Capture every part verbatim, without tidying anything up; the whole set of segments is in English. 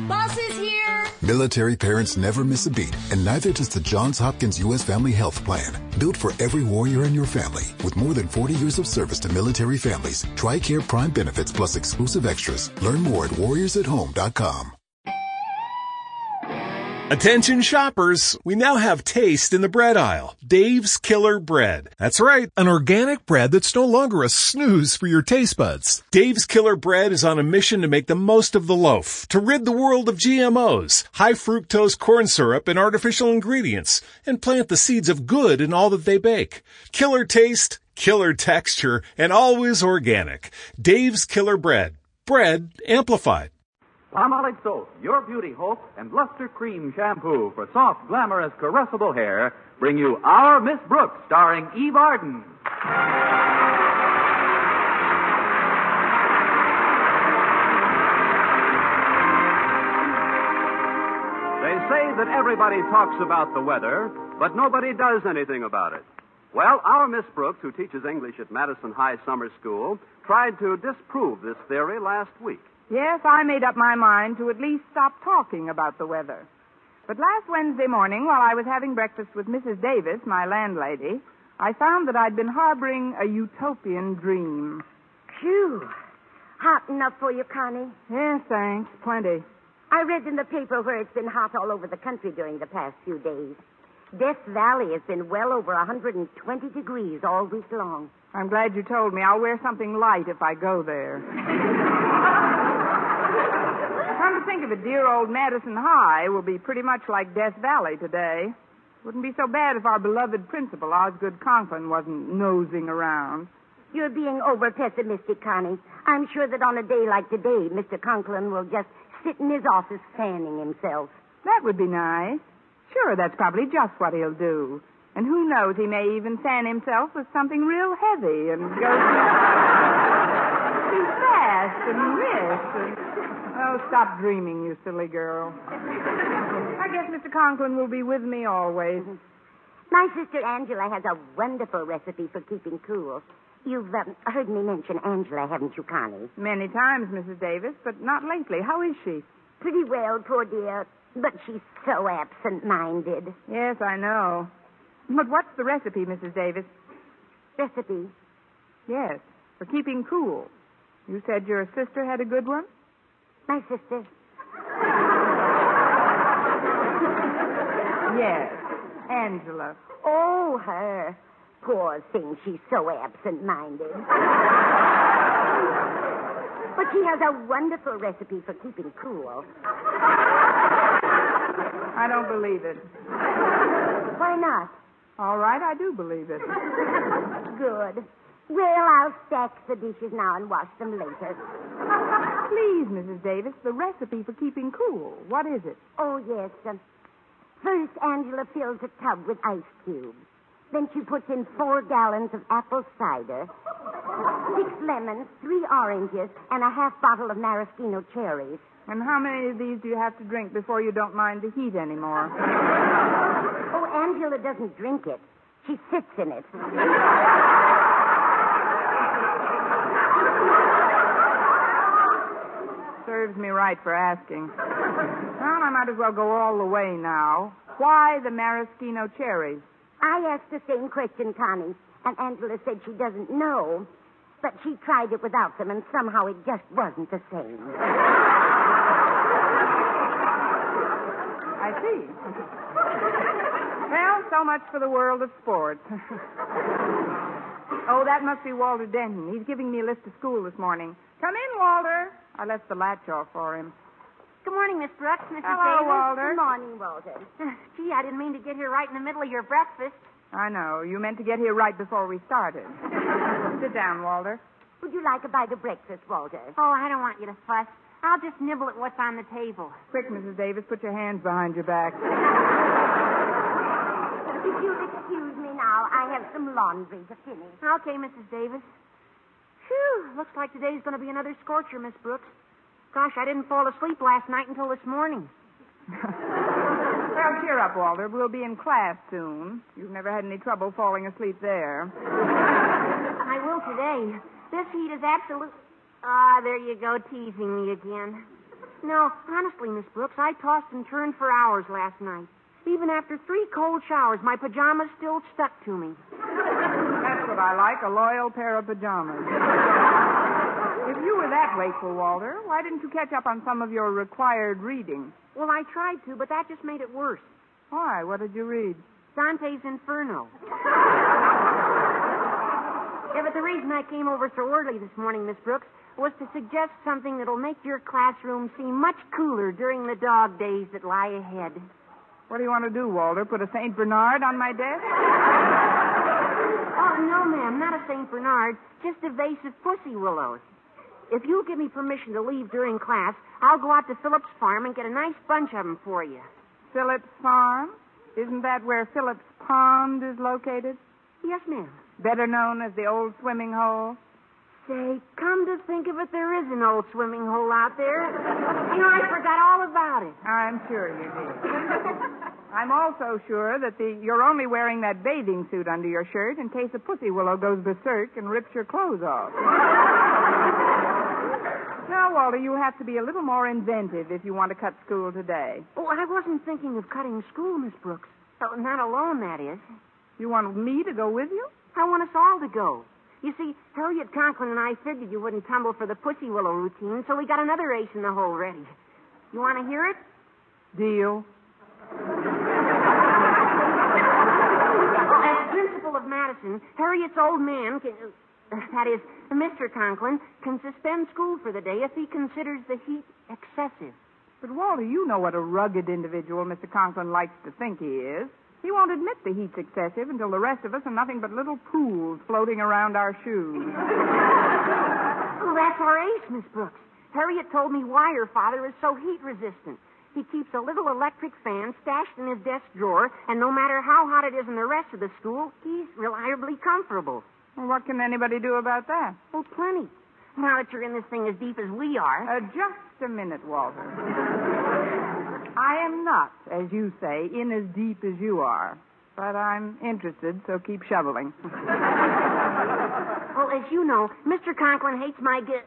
Bus is here. Military parents never miss a beat, and neither does the Johns Hopkins U S Family Health Plan. Built for every warrior in your family. With more than forty years of service to military families. TRICARE Prime benefits plus exclusive extras. Learn more at warriors at home dot com. Attention shoppers, we now have taste in the bread aisle. Dave's Killer Bread. That's right, an organic bread that's no longer a snooze for your taste buds. Dave's Killer Bread is on a mission to make the most of the loaf, to rid the world of G M Os, high fructose corn syrup and artificial ingredients, and plant the seeds of good in all that they bake. Killer taste, killer texture, and always organic. Dave's Killer Bread. Bread amplified. Palmolive Soap, your beauty hope, and Luster Cream Shampoo for soft, glamorous, caressable hair bring you Our Miss Brooks, starring Eve Arden. They say that everybody talks about the weather, but nobody does anything about it. Well, our Miss Brooks, who teaches English at Madison High Summer School, tried to disprove this theory last week. Yes, I made up my mind to at least stop talking about the weather. But last Wednesday morning, while I was having breakfast with Missus Davis, my landlady, I found that I'd been harboring a utopian dream. Phew. Hot enough for you, Connie? Yes, thanks. Plenty. I read in the paper where it's been hot all over the country during the past few days. Death Valley has been well over one hundred twenty degrees all week long. I'm glad you told me. I'll wear something light if I go there. Come to think of it, dear old Madison High will be pretty much like Death Valley today. Wouldn't be so bad if our beloved principal, Osgood Conklin, wasn't nosing around. You're being over-pessimistic, Connie. I'm sure that on a day like today, Mister Conklin will just sit in his office fanning himself. That would be nice. Sure, that's probably just what he'll do. And who knows, he may even fan himself with something real heavy and go too fast and miss. And... Oh, stop dreaming, you silly girl. I guess Mister Conklin will be with me always. My sister Angela has a wonderful recipe for keeping cool. You've um, heard me mention Angela, haven't you, Connie? Many times, Missus Davis, but not lately. How is she? Pretty well, poor dear. But she's so absent-minded. Yes, I know. But what's the recipe, Missus Davis? Recipe? Yes, for keeping cool. You said your sister had a good one? My sister? Yes, Angela. Oh, her. Poor thing, she's so absent-minded. But she has a wonderful recipe for keeping cool. I don't believe it. Why not? All right, I do believe it. Good. Well, I'll stack the dishes now and wash them later. Please, Missus Davis, the recipe for keeping cool. What is it? Oh, yes. Um, first, Angela fills a tub with ice cubes. Then she puts in four gallons of apple cider, six lemons, three oranges, and a half bottle of maraschino cherries. And how many of these do you have to drink before you don't mind the heat anymore? Oh, Angela doesn't drink it. She sits in it. Serves me right for asking. Well, I might as well go all the way now. Why the maraschino cherries? I asked the same question, Connie, and Angela said she doesn't know, but she tried it without them, and somehow it just wasn't the same. I see. Well, so much for the world of sports. Oh, that must be Walter Denton. He's giving me a list of school this morning. Come in, Walter. I left the latch off for him. Good morning, Miss Brooks, Missus Hello, Davis. Walter. Good morning, Walter. Gee, I didn't mean to get here right in the middle of your breakfast. I know. You meant to get here right before we started. Sit down, Walter. Would you like a bite of breakfast, Walter? Oh, I don't want you to fuss. I'll just nibble at what's on the table. Quick, Missus Davis, put your hands behind your back. If you'll excuse me now, I have some laundry to finish. Okay, Missus Davis. Phew, looks like today's going to be another scorcher, Miss Brooks. Gosh, I didn't fall asleep last night until this morning. Well, cheer up, Walter. We'll be in class soon. You've never had any trouble falling asleep there. I will today. This heat is absolute... Ah, there you go, teasing me again. No, honestly, Miss Brooks, I tossed and turned for hours last night. Even after three cold showers, my pajamas still stuck to me. That's what I like, a loyal pair of pajamas. If you were that wakeful, Walter, why didn't you catch up on some of your required reading? Well, I tried to, but that just made it worse. Why? What did you read? Dante's Inferno. Yeah, but the reason I came over so early this morning, Miss Brooks, was to suggest something that'll make your classroom seem much cooler during the dog days that lie ahead. What do you want to do, Walter? Put a Saint Bernard on my desk? Oh, no, ma'am, not a Saint Bernard, just a vase of pussy willows. If you'll give me permission to leave during class, I'll go out to Philip's farm and get a nice bunch of them for you. Philip's farm? Isn't that where Philip's pond is located? Yes, ma'am. Better known as the old swimming hole? Say, come to think of it, there is an old swimming hole out there. You know, I forgot all about it. I'm sure you did. I'm also sure that the, you're only wearing that bathing suit under your shirt in case a pussy willow goes berserk and rips your clothes off. Now, Walter, you have to be a little more inventive if you want to cut school today. Oh, I wasn't thinking of cutting school, Miss Brooks. Oh, not alone, that is. You want me to go with you? I want us all to go. You see, Harriet Conklin and I figured you wouldn't tumble for the pussy willow routine, so we got another ace in the hole ready. You want to hear it? Deal. Well, as principal of Madison, Harriet's old man can... That is, Mister Conklin can suspend school for the day if he considers the heat excessive. But, Walter, you know what a rugged individual Mister Conklin likes to think he is. He won't admit the heat's excessive until the rest of us are nothing but little pools floating around our shoes. Well, that's our ace, Miss Brooks. Harriet told me why her father is so heat resistant. He keeps a little electric fan stashed in his desk drawer, and no matter how hot it is in the rest of the school, he's reliably comfortable. Well, what can anybody do about that? Oh, plenty. Now that you're in this thing as deep as we are. Uh, just a minute, Walter. I am not, as you say, in as deep as you are. But I'm interested, so keep shoveling. Well, as you know, Mister Conklin hates my gi-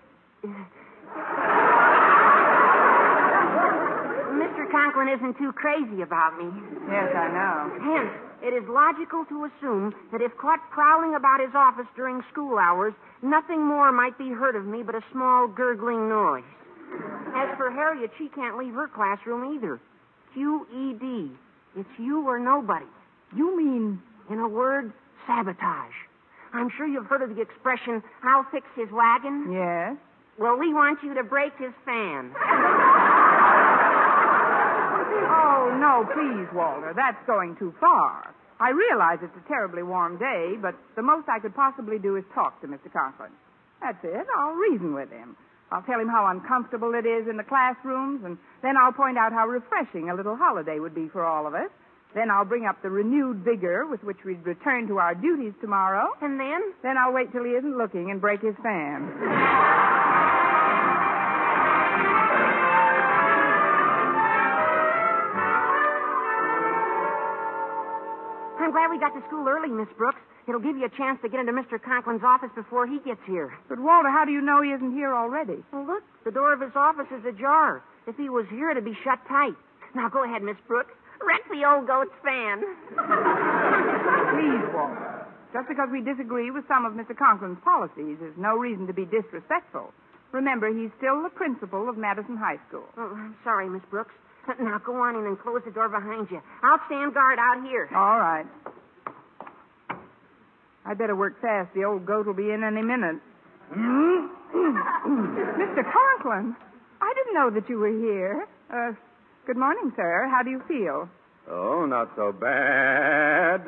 Mister Conklin isn't too crazy about me. Yes, I know. Hence, it is logical to assume that if caught prowling about his office during school hours, nothing more might be heard of me but a small gurgling noise. As for Harriet, she can't leave her classroom either. Q E D. It's you or nobody. You mean... In a word, sabotage. I'm sure you've heard of the expression, I'll fix his wagon. Yes? Well, we want you to break his fan. Oh, no, please, Walter. That's going too far. I realize it's a terribly warm day, but the most I could possibly do is talk to Mister Conklin. That's it. I'll reason with him. I'll tell him how uncomfortable it is in the classrooms, and then I'll point out how refreshing a little holiday would be for all of us. Then I'll bring up the renewed vigor with which we'd return to our duties tomorrow. And then? Then I'll wait till he isn't looking and break his fan. I'm glad we got to school early, Miss Brooks. It'll give you a chance to get into Mister Conklin's office before he gets here. But, Walter, how do you know he isn't here already? Well, look, the door of his office is ajar. If he was here, it'd be shut tight. Now, go ahead, Miss Brooks. Wreck the old goat's fan. Please, Walter. Just because we disagree with some of Mister Conklin's policies is no reason to be disrespectful. Remember, he's still the principal of Madison High School. Oh, I'm sorry, Miss Brooks. Now, go on in and close the door behind you. I'll stand guard out here. All right. I'd better work fast. The old goat will be in any minute. Mister Conklin, I didn't know that you were here. Uh, good morning, sir. How do you feel? Oh, not so bad.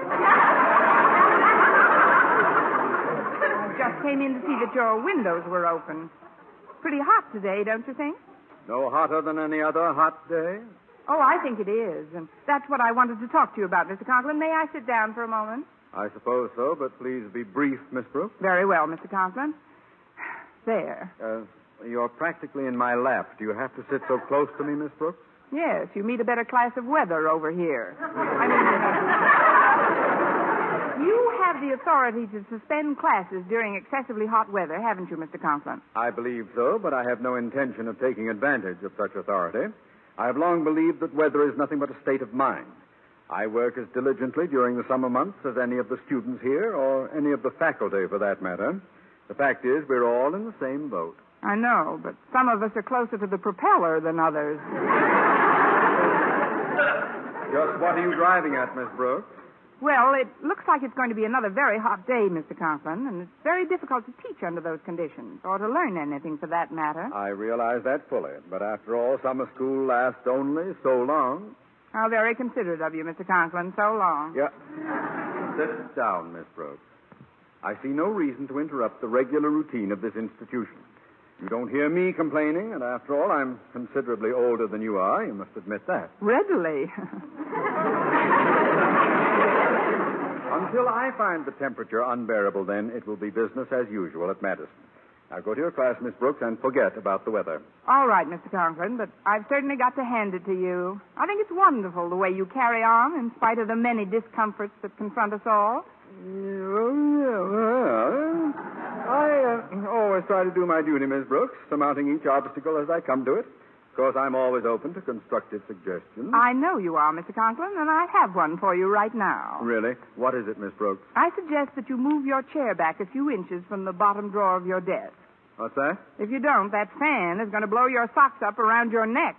I just came in to see that your windows were open. Pretty hot today, don't you think? No hotter than any other hot day? Oh, I think it is. And that's what I wanted to talk to you about, Mister Conklin. May I sit down for a moment? I suppose so, but please be brief, Miss Brooks. Very well, Mister Conklin. There. Uh, you're practically in my lap. Do you have to sit so close to me, Miss Brooks? Yes, you meet a better class of weather over here. I mean, You have the authority to suspend classes during excessively hot weather, haven't you, Mister Conklin? I believe so, but I have no intention of taking advantage of such authority. I have long believed that weather is nothing but a state of mind. I work as diligently during the summer months as any of the students here, or any of the faculty, for that matter. The fact is, we're all in the same boat. I know, but some of us are closer to the propeller than others. Just what are you driving at, Miss Brooks? Well, it looks like it's going to be another very hot day, Mister Conklin, and it's very difficult to teach under those conditions, or to learn anything for that matter. I realize that fully, but after all, summer school lasts only so long. How very considerate of you, Mister Conklin. So long. Yeah. Sit down, Miss Brooks. I see no reason to interrupt the regular routine of this institution. You don't hear me complaining, and after all, I'm considerably older than you are. You must admit that. Readily. Until I find the temperature unbearable, then, it will be business as usual at Madison. Now, go to your class, Miss Brooks, and forget about the weather. All right, Mister Conklin, but I've certainly got to hand it to you. I think it's wonderful the way you carry on in spite of the many discomforts that confront us all. I uh, always try to do my duty, Miss Brooks, surmounting each obstacle as I come to it. Of course, I'm always open to constructive suggestions. I know you are, Mister Conklin, and I have one for you right now. Really? What is it, Miss Brooks? I suggest that you move your chair back a few inches from the bottom drawer of your desk. What's that? If you don't, that fan is going to blow your socks up around your neck.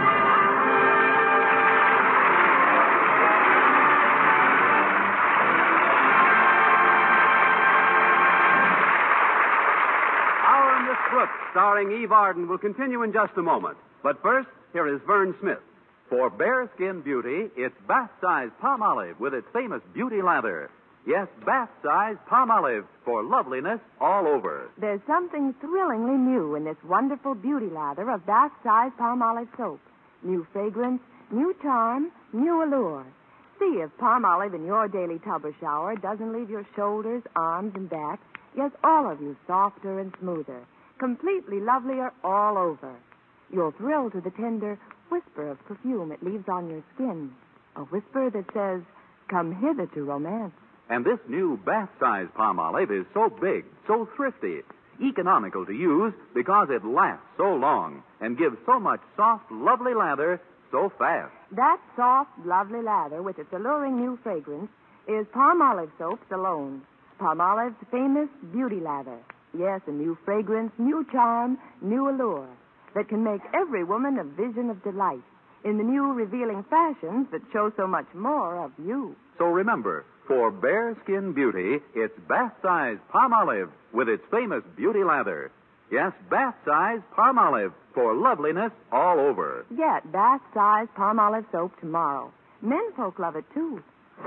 Our Miss Brooks, starring Eve Arden, will continue in just a moment. But first, here is Vern Smith. For bare skin beauty, it's bath-size Palmolive with its famous beauty lather. Yes, bath-size Palmolive for loveliness all over. There's something thrillingly new in this wonderful beauty lather of bath-size Palmolive soap. New fragrance, new charm, new allure. See if Palmolive in your daily tub or shower doesn't leave your shoulders, arms, and back, yes, all of you softer and smoother, completely lovelier all over. You'll thrill to the tender whisper of perfume it leaves on your skin. A whisper that says, come hither to romance. And this new bath-size Palmolive is so big, so thrifty, economical to use because it lasts so long and gives so much soft, lovely lather so fast. That soft, lovely lather with its alluring new fragrance is Palmolive soaps alone. Palmolive's famous beauty lather. Yes, a new fragrance, new charm, new allure that can make every woman a vision of delight in the new revealing fashions that show so much more of you. So remember, for bare skin beauty, it's bath-size Palmolive with its famous beauty lather. Yes, bath-size Palmolive for loveliness all over. Get bath-size Palmolive soap tomorrow. Menfolk love it, too.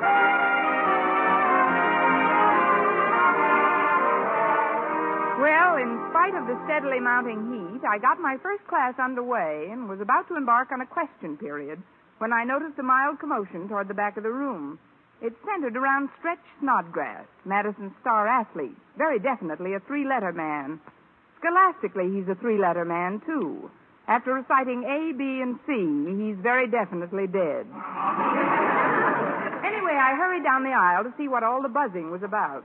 Well, in spite of the steadily mounting heat, I got my first class underway and was about to embark on a question period when I noticed a mild commotion toward the back of the room. It centered around Stretch Snodgrass, Madison's star athlete, very definitely a three-letter man. Scholastically, he's a three-letter man, too. After reciting A, B, and C, he's very definitely dead. Anyway, I hurried down the aisle to see what all the buzzing was about.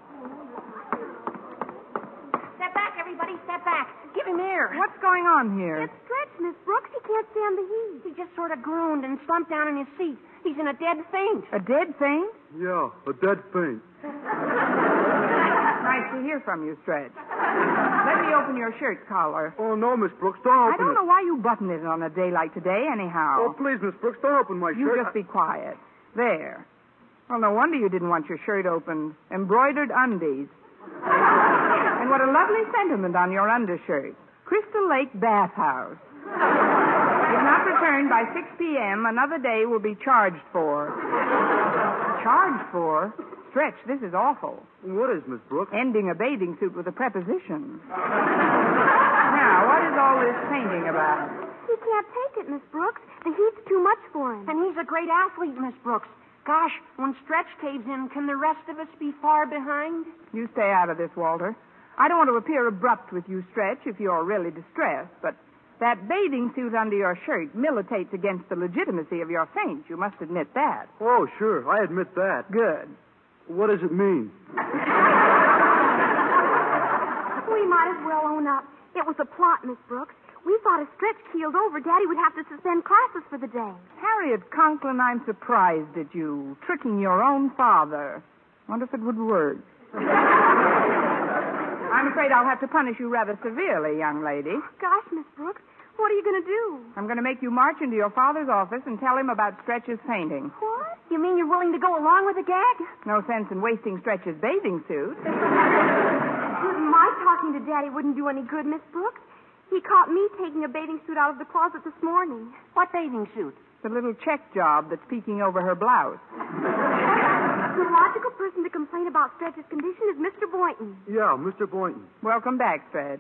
Step back, everybody, step back. Give him air. What's going on here? It's Stretch, Miss Brooks. He can't stand the heat. He just sort of groaned and slumped down in his seat. He's in a dead faint. A dead faint? Yeah, a dead faint. Nice to hear from you, Stretch. Let me open your shirt collar. Oh, no, Miss Brooks, don't I don't know why you button it on a day like today, anyhow. Oh, please, Miss Brooks, don't open my You shirt. just be quiet. There. Well, no wonder you didn't want your shirt opened. Embroidered undies. And what a lovely sentiment on your undershirt. Crystal Lake Bathhouse. If not returned by six p.m., another day will be charged for. Charged for? Stretch, this is awful. What is, Miss Brooks? Ending a bathing suit with a preposition. Now, what is all this painting about? He can't take it, Miss Brooks. The heat's too much for him. And he's a great athlete, Miss Brooks. Gosh, when Stretch caves in, can the rest of us be far behind? You stay out of this, Walter. I don't want to appear abrupt with you, Stretch, if you're really distressed, but that bathing suit under your shirt militates against the legitimacy of your faint. You must admit that. Oh, sure, I admit that. Good. What does it mean? We might as well own up. It was a plot, Miss Brooks. We thought if Stretch keeled over, Daddy would have to suspend classes for the day. Harriet Conklin, I'm surprised at you, tricking your own father. Wonder if it would work. I'm afraid I'll have to punish you rather severely, young lady. Gosh, Miss Brooks, what are you going to do? I'm going to make you march into your father's office and tell him about Stretch's painting. What? You mean you're willing to go along with the gag? No sense in wasting Stretch's bathing suit. My talking to Daddy wouldn't do any good, Miss Brooks. He caught me taking a bathing suit out of the closet this morning. What bathing suit? The little check job that's peeking over her blouse. The logical person to complain about Stretch's condition is Mister Boynton. Yeah, Mister Boynton. Welcome back, Stretch.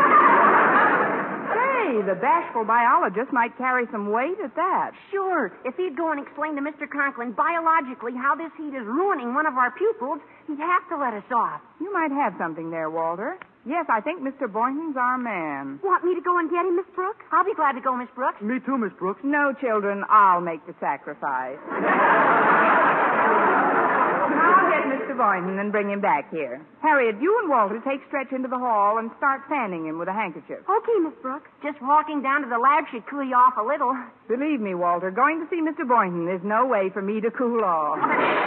Say, the bashful biologist might carry some weight at that. Sure. If he'd go and explain to Mister Conklin biologically how this heat is ruining one of our pupils, he'd have to let us off. You might have something there, Walter. Yes, I think Mister Boynton's our man. Want me to go and get him, Miss Brooks? I'll be glad to go, Miss Brooks. Me too, Miss Brooks. No, children, I'll make the sacrifice. I'll get Mister Boynton and bring him back here. Harriet, you and Walter take Stretch into the hall and start fanning him with a handkerchief. Okay, Miss Brooks. Just walking down to the lab should cool you off a little. Believe me, Walter, going to see Mister Boynton is no way for me to cool off.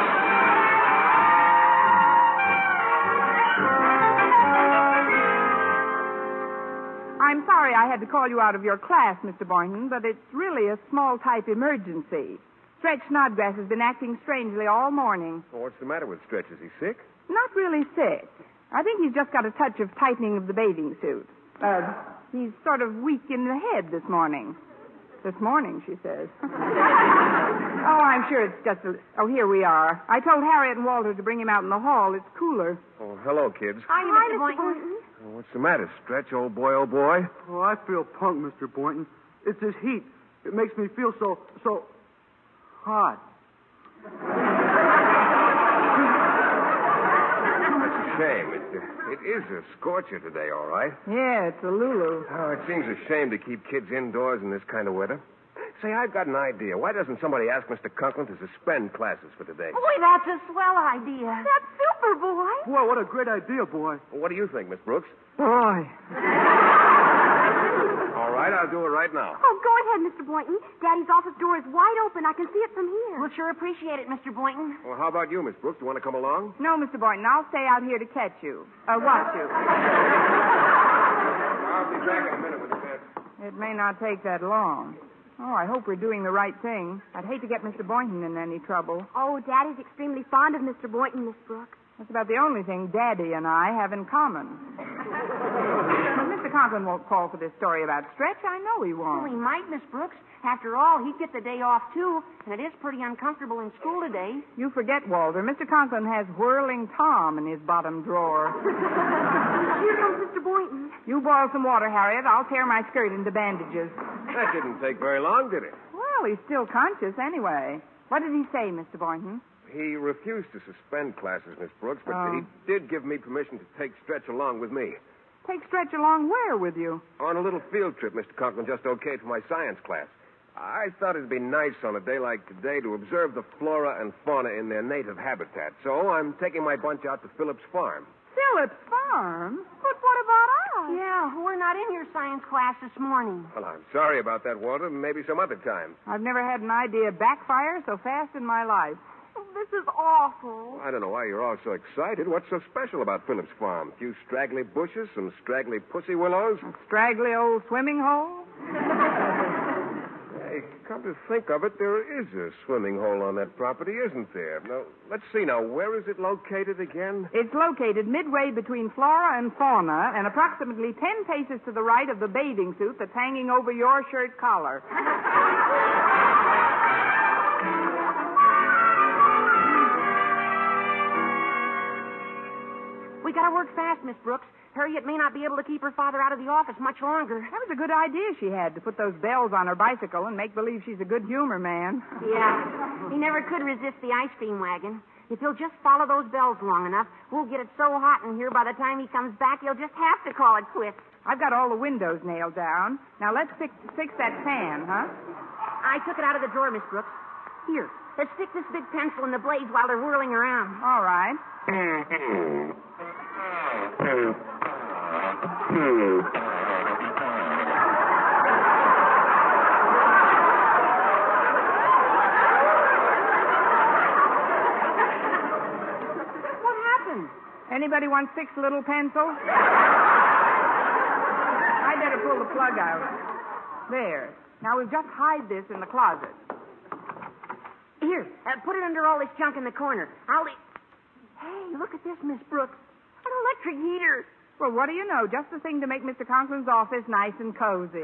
I'm sorry I had to call you out of your class, Mister Boynton, but it's really a small-type emergency. Stretch Snodgrass has been acting strangely all morning. Well, what's the matter with Stretch? Is he sick? Not really sick. I think he's just got a touch of tightening of the bathing suit. Uh, he's sort of weak in the head this morning. This morning, she says. Oh, I'm sure it's just a... Oh, here we are. I told Harriet and Walter to bring him out in the hall. It's cooler. Oh, hello, kids. Hi, Hi, Mister Mister Boynton. Boynton. Oh, what's the matter, Stretch, old boy, old boy? Oh, I feel punk, Mister Boynton. It's this heat. It makes me feel so, so hot. That's a shame. It, uh, it is a scorcher today, all right. Yeah, it's a Lulu. Oh, it seems a shame to keep kids indoors in this kind of weather. Say, I've got an idea. Why doesn't somebody ask Mister Conklin to suspend classes for today? Boy, that's a swell idea. That's super, boy. Boy, what a great idea, boy. Well, what do you think, Miss Brooks? Boy. All right, I'll do it right now. Oh, go ahead, Mister Boynton. Daddy's office door is wide open. I can see it from here. We'll sure appreciate it, Mister Boynton. Well, how about you, Miss Brooks? Do you want to come along? No, Mister Boynton, I'll stay out here to catch you. Uh, watch you. I'll be back in a minute with the bed. It may not take that long. Oh, I hope we're doing the right thing. I'd hate to get Mister Boynton in any trouble. Oh, Daddy's extremely fond of Mister Boynton, Miss Brooks. That's about the only thing Daddy and I have in common. But Mister Conklin won't call for this story about Stretch. I know he Well, won't. he might, Miss Brooks. After all, he'd get the day off, too, and it is pretty uncomfortable in school today. You forget, Walter. Mister Conklin has Whirling Tom in his bottom drawer. Here comes Mister Boynton. You boil some water, Harriet. I'll tear my skirt into bandages. That didn't take very long, did it? Well, he's still conscious anyway. What did he say, Mister Boynton? He refused to suspend classes, Miss Brooks, but Oh. he did give me permission to take Stretch along with me. Take Stretch along where with you? On a little field trip Mister Conklin just okayed for my science class. I thought it'd be nice on a day like today to observe the flora and fauna in their native habitat. So I'm taking my bunch out to Phillips Farm. Phillips Farm? But what about us? Yeah, we're not in your science class this morning. Well, I'm sorry about that, Walter. Maybe some other time. I've never had an idea backfire so fast in my life. This is awful. I don't know why you're all so excited. What's so special about Phillips Farm? A few straggly bushes, some straggly pussy willows? A straggly old swimming hole? Hey, come to think of it, there is a swimming hole on that property, isn't there? Now, let's see now. Where is it located again? It's located midway between flora and fauna and approximately ten paces to the right of the bathing suit that's hanging over your shirt collar. We gotta work fast, Miss Brooks. Harriet may not be able to keep her father out of the office much longer. That was a good idea she had, to put those bells on her bicycle and make believe she's a good humor man. Yeah. He never could resist the ice cream wagon. If he'll just follow those bells long enough, we'll get it so hot in here by the time he comes back, he'll just have to call it quits. I've got all the windows nailed down. Now let's fix, fix that fan, huh? I took it out of the drawer, Miss Brooks. Here, let's stick this big pencil in the blades while they're whirling around. All right. What happened? Anybody want six little pencils? I better pull the plug out. There. Now we'll just hide this in the closet. Here, uh, put it under all this junk in the corner. I'll... E- hey, look at this, Miss Brooks. An electric heater. Well, what do you know? Just the thing to make Mister Conklin's office nice and cozy.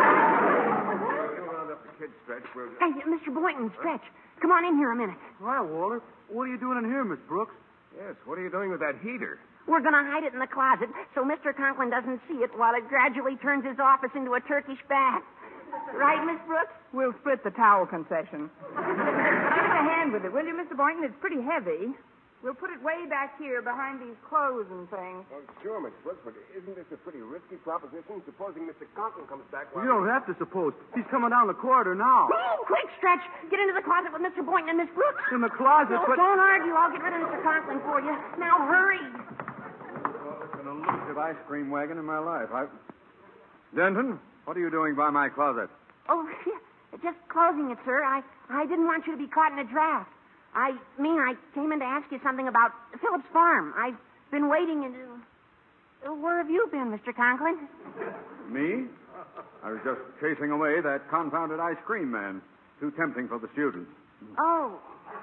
Hey, Mister Boynton, Stretch. Come on in here a minute. Hi, Walter. What are you doing in here, Miss Brooks? Yes, what are you doing with that heater? We're going to hide it in the closet so Mister Conklin doesn't see it while it gradually turns his office into a Turkish bath. Right, Miss Brooks? We'll split the towel concession. Give us a hand with it, will you, Mister Boynton? It's pretty heavy. We'll put it way back here behind these clothes and things. Oh, sure, Miss Brooks, but isn't this a pretty risky proposition? Supposing Mister Conklin comes back while... You don't have to suppose. He's coming down the corridor now. Oh, quick, Stretch. Get into the closet with Mister Boynton and Miss Brooks. In the closet, No, but... don't argue. I'll get rid of Mister Conklin for you. Now, hurry. An elusive ice cream wagon in my life. I... Denton, what are you doing by my closet? Oh, just closing it, sir. I, I didn't want you to be caught in a draft. I mean, I came in to ask you something about Phillips Farm. I've been waiting and... Uh, where have you been, Mister Conklin? Me? I was just chasing away that confounded ice cream man. Too tempting for the students. Oh.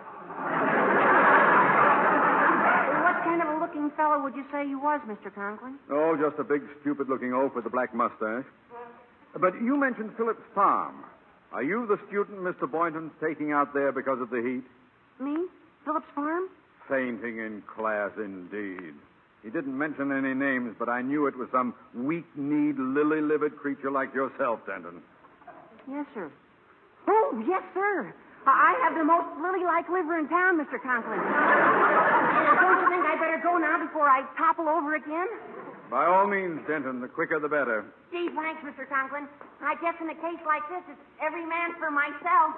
What kind of a looking fellow would you say he was, Mister Conklin? Oh, just a big, stupid-looking oaf with a black mustache. But you mentioned Phillips Farm. Are you the student Mister Boynton's taking out there because of the heat? Me? Phillips Farm? Fainting in class, indeed. He didn't mention any names, but I knew it was some weak-kneed, lily-livered creature like yourself, Denton. Yes, sir. Oh, yes, sir. I have the most lily-like liver in town, Mister Conklin. Don't you think I better go now before I topple over again? By all means, Denton, the quicker the better. Gee, thanks, Mister Conklin. I guess in a case like this, it's every man for myself.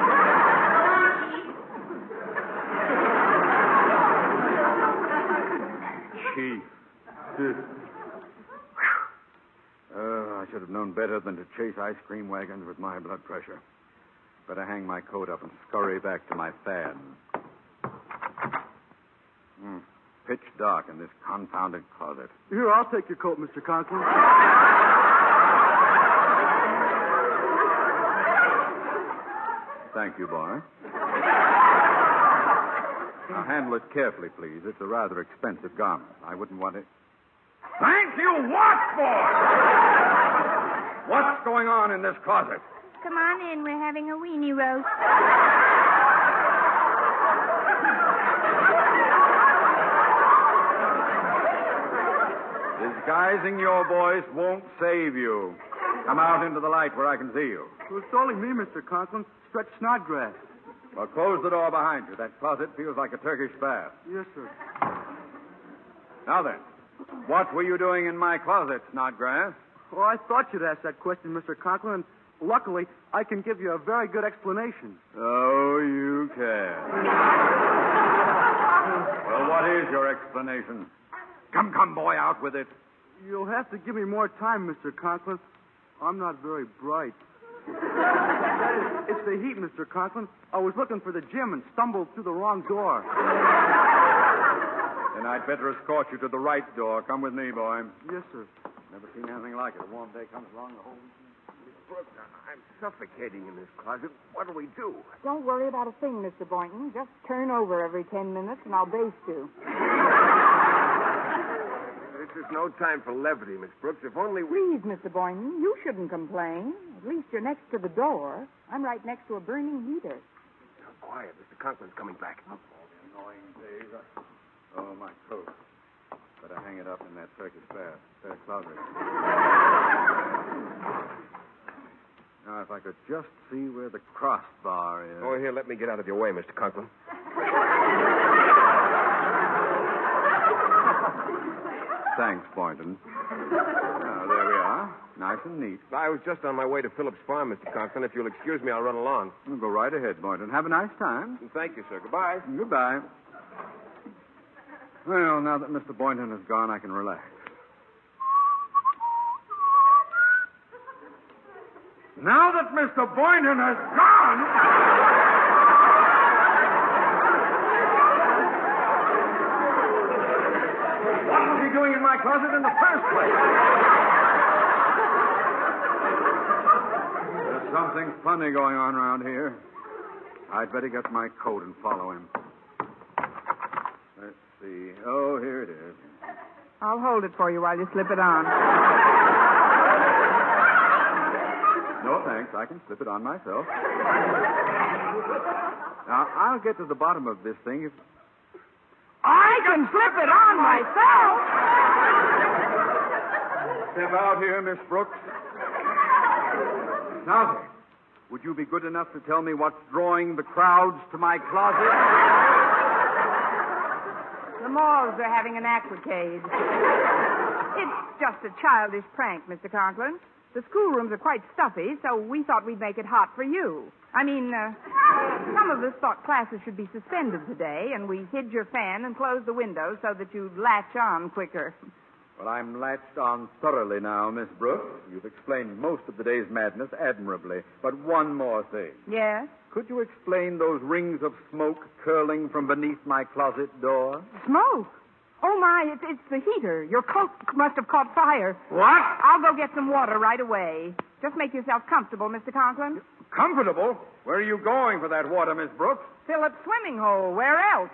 Chief. Oh, I should have known better than to chase ice cream wagons with my blood pressure. Better hang my coat up and scurry back to my fan. Hmm. Pitch dark in this confounded closet. Here, I'll take your coat, Mister Conklin. Thank you, boy. Now, handle it carefully, please. It's a rather expensive garment. I wouldn't want it... Thank you what for? What's going on in this closet? Come on in. We're having a weenie roast. Disguising your voice won't save you. Come out into the light where I can see you. It's only me, Mister Conklin. Stretch Snodgrass. Well, close the door behind you. That closet feels like a Turkish bath. Yes, sir. Now then, what were you doing in my closet, Snodgrass? Well, I thought you'd ask that question, Mister Conklin, and luckily, I can give you a very good explanation. Oh, you can. Well, what is your explanation? Come, come, boy, out with it. You'll have to give me more time, Mister Conklin. I'm not very bright. It's the heat, Mister Conklin. I was looking for the gym and stumbled through the wrong door. Then I'd better escort you to the right door. Come with me, boy. Yes, sir. Never seen anything like it. A warm day comes along, the whole... Brooks, I'm suffocating in this closet. What do we do? Don't worry about a thing, Mister Boynton. Just turn over every ten minutes and I'll baste you. This is no time for levity, Miss Brooks. If only we... Please, Mister Boynton, you shouldn't complain. At least you're next to the door. I'm right next to a burning heater. Oh, quiet. Mister Conklin's coming back. Oh, annoying days. Oh, my coat. Better hang it up in that Turkish bath. Fair closet. Now, if I could just see where the crossbar is. Oh, here, let me get out of your way, Mister Conklin. Thanks, Boynton. Now, there we are. Nice and neat. I was just on my way to Phillips Farm, Mister Conklin. If you'll excuse me, I'll run along. Well, go right ahead, Boynton. Have a nice time. Thank you, sir. Goodbye. Goodbye. Well, now that Mister Boynton has gone, I can relax. Now that Mister Boynton has gone... What was he doing in my closet in the first place? There's something funny going on around here. I'd better get my coat and follow him. Let's see. Oh, here it is. I'll hold it for you while you slip it on. No, thanks. I can slip it on myself. Now, I'll get to the bottom of this thing if... I can slip it on myself! Step out here, Miss Brooks. Now, would you be good enough to tell me what's drawing the crowds to my closet? The Moths are having an aquacade. It's just a childish prank, Mister Conklin. The schoolrooms are quite stuffy, so we thought we'd make it hot for you. I mean, uh, some of us thought classes should be suspended today, and we hid your fan and closed the windows so that you'd latch on quicker. Well, I'm latched on thoroughly now, Miss Brooks. You've explained most of the day's madness admirably. But one more thing. Yes? Could you explain those rings of smoke curling from beneath my closet door? Smoke? Oh, my, it's, it's the heater. Your coat must have caught fire. What? I'll go get some water right away. Just make yourself comfortable, Mister Conklin. Comfortable? Where are you going for that water, Miss Brooks? Phillips Swimming Hole. Where else?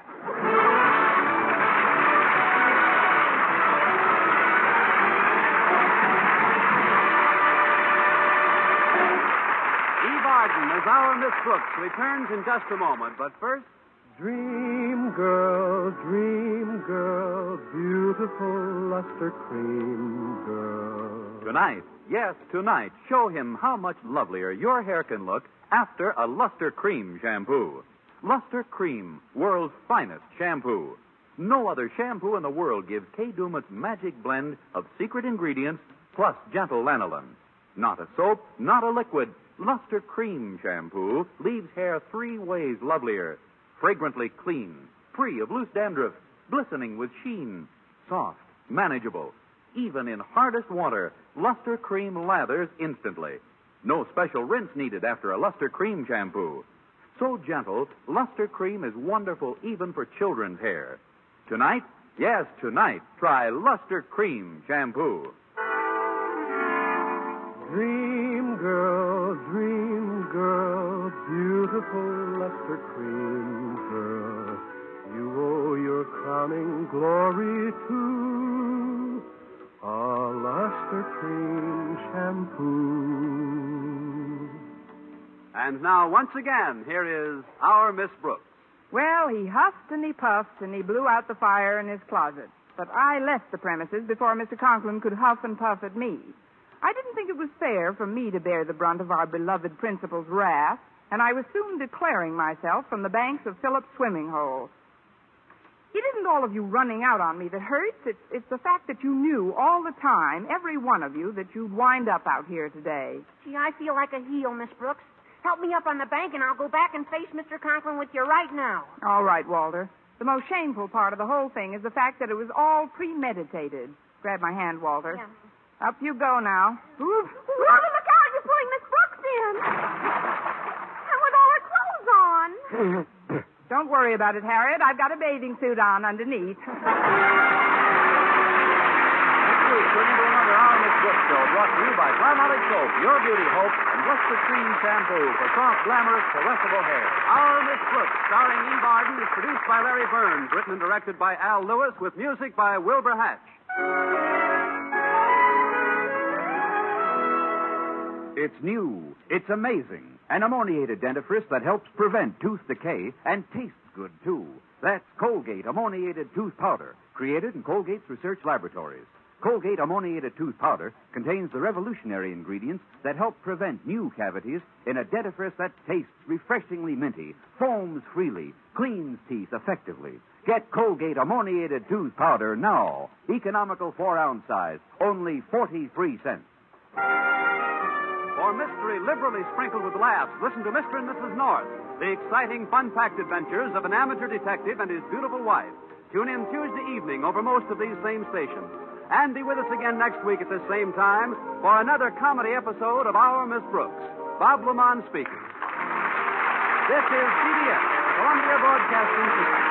Eve Arden as our Miss Brooks returns in just a moment, but first... Dream girl, dream girl, beautiful luster cream girl. Tonight, yes, tonight, show him how much lovelier your hair can look after a Luster Cream shampoo. Luster Cream, world's finest shampoo. No other shampoo in the world gives Kay Daumit's magic blend of secret ingredients plus gentle lanolin. Not a soap, not a liquid. Luster Cream shampoo leaves hair three ways lovelier. Fragrantly clean, free of loose dandruff, glistening with sheen, soft, manageable. Even in hardest water, Luster Cream lathers instantly. No special rinse needed after a Luster Cream shampoo. So gentle, Luster Cream is wonderful even for children's hair. Tonight, yes, tonight, try Luster Cream shampoo. Dream girl, dream girl, beautiful luster cream girl. You owe your crowning glory to a luster cream shampoo. And now, once again, here is our Miss Brooks. Well, he huffed and he puffed and he blew out the fire in his closet. But I left the premises before Mister Conklin could huff and puff at me. I didn't think it was fair for me to bear the brunt of our beloved principal's wrath, and I was soon declaring myself from the banks of Phillips Swimming Hole. It isn't all of you running out on me that hurts. It's, it's the fact that you knew all the time, every one of you, that you'd wind up out here today. Gee, I feel like a heel, Miss Brooks. Help me up on the bank, and I'll go back and face Mister Conklin with you right now. All right, Walter. The most shameful part of the whole thing is the fact that it was all premeditated. Grab my hand, Walter. Yeah. Up you go now. Walter, look out. You're pulling Miss Brooks in. And with all her clothes on. Don't worry about it, Harriet. I've got a bathing suit on underneath. Next week, we're going to another Our Miss Brooks show brought to you by Palmolive Soap, Your Beauty Hope, and Luster Cream Shampoo for soft, glamorous, caressable hair. Our Miss Brooks, starring Eve Arden, is produced by Larry Burns, written and directed by Al Lewis, with music by Wilbur Hatch. It's new. It's amazing. An ammoniated dentifrice that helps prevent tooth decay and tastes good, too. That's Colgate Ammoniated Tooth Powder, created in Colgate's research laboratories. Colgate Ammoniated Tooth Powder contains the revolutionary ingredients that help prevent new cavities in a dentifrice that tastes refreshingly minty, foams freely, cleans teeth effectively. Get Colgate Ammoniated Tooth Powder now. Economical four-ounce size, only forty-three cents. For mystery liberally sprinkled with laughs, listen to Mister and Missus North, the exciting, fun-packed adventures of an amateur detective and his beautiful wife. Tune in Tuesday evening over most of these same stations. And be with us again next week at this same time for another comedy episode of Our Miss Brooks. Bob Lamont speaking. This is C B S, Columbia Broadcasting System.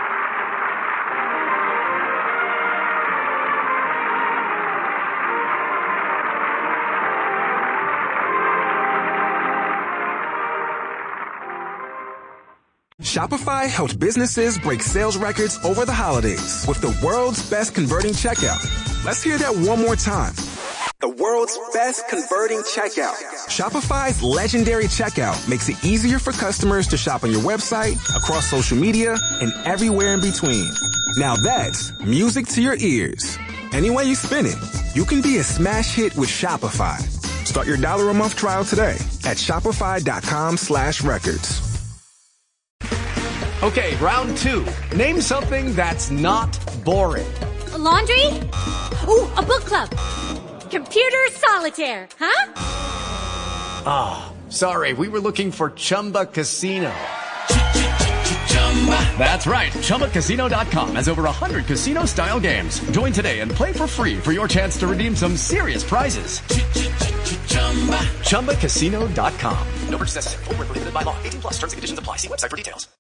Shopify helps businesses break sales records over the holidays with the world's best converting checkout. Let's hear that one more time. The world's best converting checkout. Shopify's legendary checkout makes it easier for customers to shop on your website, across social media, and everywhere in between. Now that's music to your ears. Any way you spin it, you can be a smash hit with Shopify. Start your dollar a month trial today at shopify.com slash records. Okay, round two. Name something that's not boring. A laundry? Ooh, a book club. Computer solitaire, huh? Ah, oh, sorry, we were looking for Chumba Casino. That's right, Chumba Casino dot com has over one hundred casino-style games. Join today and play for free for your chance to redeem some serious prizes. Chumba Casino dot com. No purchase necessary. Void where prohibited by law. eighteen plus terms and conditions apply. See website for details.